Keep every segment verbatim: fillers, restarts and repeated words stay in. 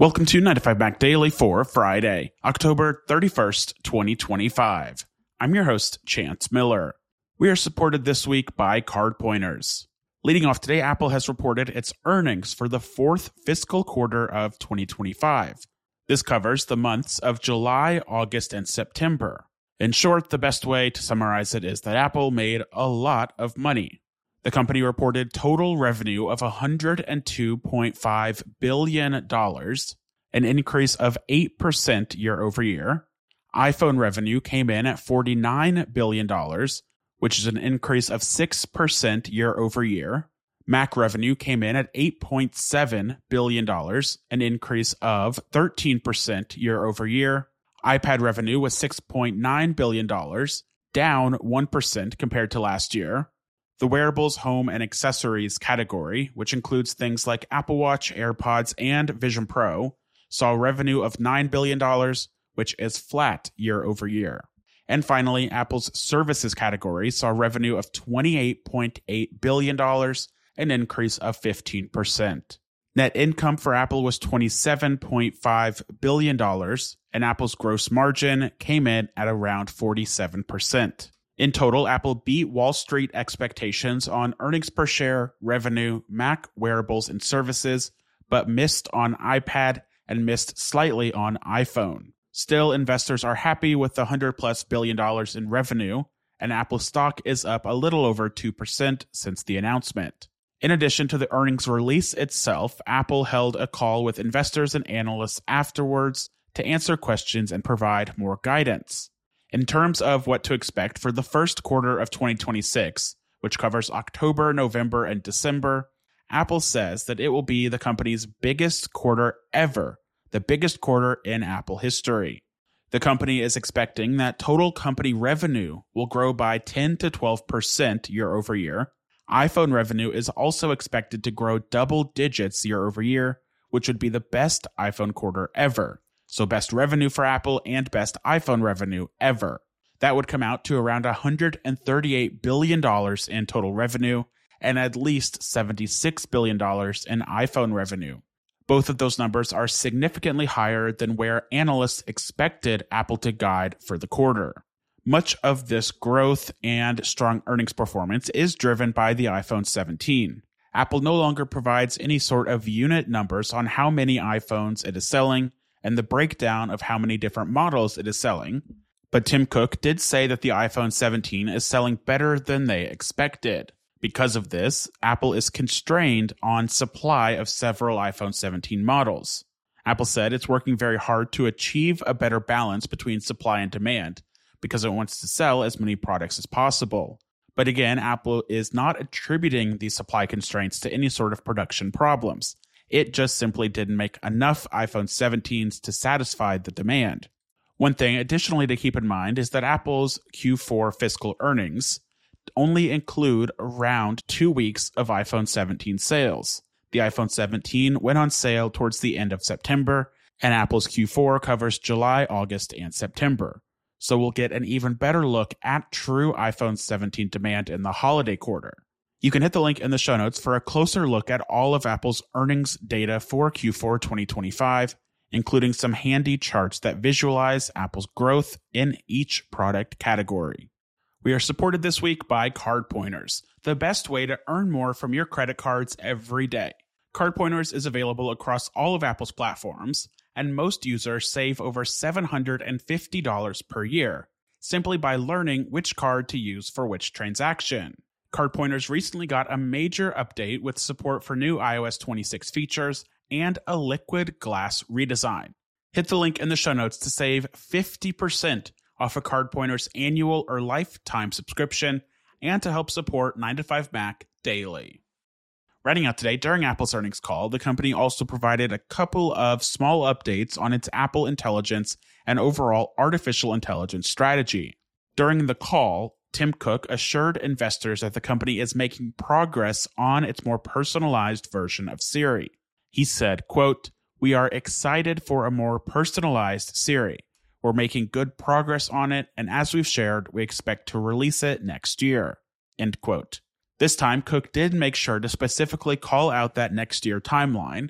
Welcome to nine to five Mac Daily for Friday, October thirty-first, twenty twenty-five. I'm your host, Chance Miller. We are supported this week by Card Pointers. Leading off today, Apple has reported its earnings for the fourth fiscal quarter of twenty twenty-five. This covers the months of July, August, and September. In short, the best way to summarize it is that Apple made a lot of money. The company reported total revenue of one hundred two point five billion dollars, an increase of eight percent year over year. iPhone revenue came in at forty-nine billion dollars, which is an increase of six percent year over year. Mac revenue came in at eight point seven billion dollars, an increase of thirteen percent year over year. iPad revenue was six point nine billion dollars, down one percent compared to last year. The wearables, home, and accessories category, which includes things like Apple Watch, AirPods, and Vision Pro, saw revenue of nine billion dollars, which is flat year over year. And finally, Apple's services category saw revenue of twenty-eight point eight billion dollars, an increase of fifteen percent. Net income for Apple was twenty-seven point five billion dollars, and Apple's gross margin came in at around forty-seven percent. In total, Apple beat Wall Street expectations on earnings per share, revenue, Mac, wearables, and services, but missed on iPad and missed slightly on iPhone. Still, investors are happy with the one hundred plus billion dollars in revenue, and Apple stock is up a little over two percent since the announcement. In addition to the earnings release itself, Apple held a call with investors and analysts afterwards to answer questions and provide more guidance. In terms of what to expect for the first quarter of twenty twenty-six, which covers October, November, and December, Apple says that it will be the company's biggest quarter ever, the biggest quarter in Apple history. The company is expecting that total company revenue will grow by ten to twelve percent year over year. iPhone revenue is also expected to grow double digits year over year, which would be the best iPhone quarter ever. So best revenue for Apple and best iPhone revenue ever. That would come out to around one hundred thirty-eight billion dollars in total revenue and at least seventy-six billion dollars in iPhone revenue. Both of those numbers are significantly higher than where analysts expected Apple to guide for the quarter. Much of this growth and strong earnings performance is driven by the iPhone seventeen. Apple no longer provides any sort of unit numbers on how many iPhones it is selling and the breakdown of how many different models it is selling. But Tim Cook did say that the iPhone seventeen is selling better than they expected. Because of this, Apple is constrained on supply of several iPhone seventeen models. Apple said it's working very hard to achieve a better balance between supply and demand because it wants to sell as many products as possible. But again, Apple is not attributing these supply constraints to any sort of production problems. It just simply didn't make enough iPhone seventeens to satisfy the demand. One thing additionally to keep in mind is that Apple's Q four fiscal earnings only include around two weeks of iPhone seventeen sales. The iPhone seventeen went on sale towards the end of September, and Apple's Q four covers July, August, and September. So we'll get an even better look at true iPhone seventeen demand in the holiday quarter. You can hit the link in the show notes for a closer look at all of Apple's earnings data for Q four twenty twenty-five, including some handy charts that visualize Apple's growth in each product category. We are supported this week by Card Pointers, the best way to earn more from your credit cards every day. Card Pointers is available across all of Apple's platforms, and most users save over seven hundred fifty dollars per year, simply by learning which card to use for which transaction. Card Pointers recently got a major update with support for new i O S twenty-six features and a liquid glass redesign. Hit the link in the show notes to save fifty percent off a Card Pointers annual or lifetime subscription and to help support nine to five Mac daily. Writing out today, during Apple's earnings call, the company also provided a couple of small updates on its Apple Intelligence and overall artificial intelligence strategy. During the call, Tim Cook assured investors that the company is making progress on its more personalized version of Siri. He said, quote, "We are excited for a more personalized Siri. We're making good progress on it, and as we've shared, we expect to release it next year." End quote. This time, Cook did make sure to specifically call out that next year timeline,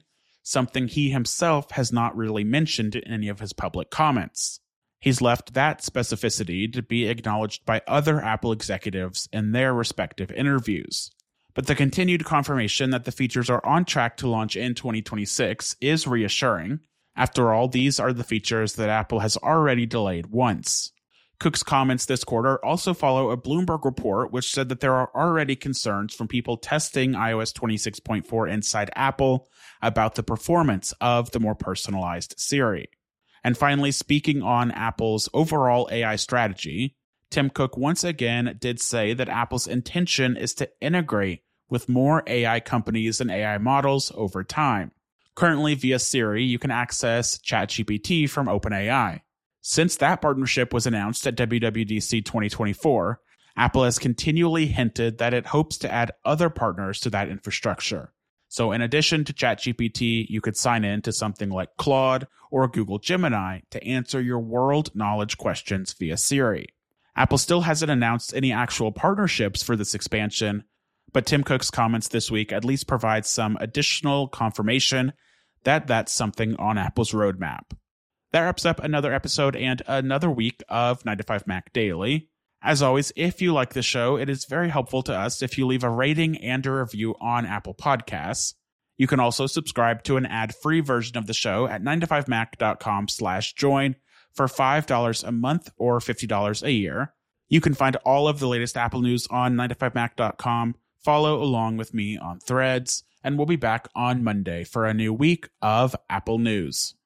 something he himself has not really mentioned in any of his public comments. He's left that specificity to be acknowledged by other Apple executives in their respective interviews. But the continued confirmation that the features are on track to launch in twenty twenty-six is reassuring. After all, these are the features that Apple has already delayed once. Cook's comments this quarter also follow a Bloomberg report which said that there are already concerns from people testing i O S twenty-six point four inside Apple about the performance of the more personalized Siri. And finally, speaking on Apple's overall A I strategy, Tim Cook once again did say that Apple's intention is to integrate with more A I companies and A I models over time. Currently, via Siri, you can access ChatGPT from OpenAI. Since that partnership was announced at W W D C twenty twenty-four, Apple has continually hinted that it hopes to add other partners to that infrastructure. So in addition to ChatGPT, you could sign in to something like Claude or Google Gemini to answer your world knowledge questions via Siri. Apple still hasn't announced any actual partnerships for this expansion, but Tim Cook's comments this week at least provide some additional confirmation that that's something on Apple's roadmap. That wraps up another episode and another week of nine to five Mac Daily. As always, if you like the show, it is very helpful to us if you leave a rating and a review on Apple Podcasts. You can also subscribe to an ad-free version of the show at nine to five mac dot com slash join for five dollars a month or fifty dollars a year. You can find all of the latest Apple news on nine to five mac dot com. Follow along with me on Threads, and we'll be back on Monday for a new week of Apple news.